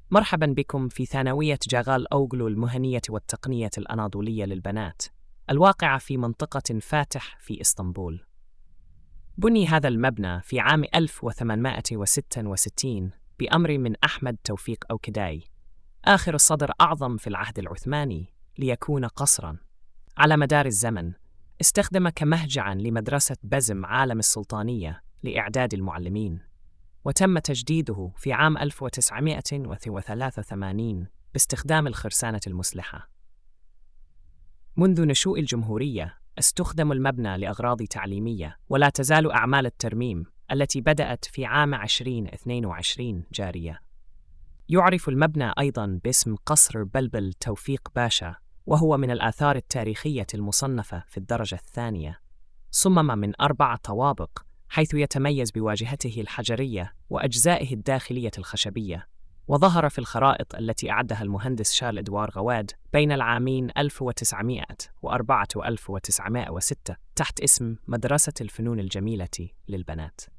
مرحبا بكم في ثانوية جاغال أوغلو المهنية والتقنية الأناضولية للبنات، الواقعة في منطقة فاتح في إسطنبول. بني هذا المبنى في عام 1866 بأمر من أحمد توفيق أوكداي، آخر الصدر أعظم في العهد العثماني، ليكون قصراً. على مدار الزمن استخدم كمهجعاً لمدرسة بزم عالم السلطانية لإعداد المعلمين، وتم تجديده في عام 1983 باستخدام الخرسانة المسلحة. منذ نشوء الجمهورية استخدم المبنى لأغراض تعليمية، ولا تزال أعمال الترميم التي بدأت في عام 2022 جارية. يعرف المبنى أيضاً باسم قصر بلبل توفيق باشا، وهو من الآثار التاريخية المصنفة في الدرجة الثانية. صمم من 4 طوابق، حيث يتميز بواجهته الحجرية وأجزائه الداخلية الخشبية، وظهر في الخرائط التي أعدها المهندس شارل إدوار غواد بين العامين 1904 و1906 تحت اسم مدرسة الفنون الجميلة للبنات.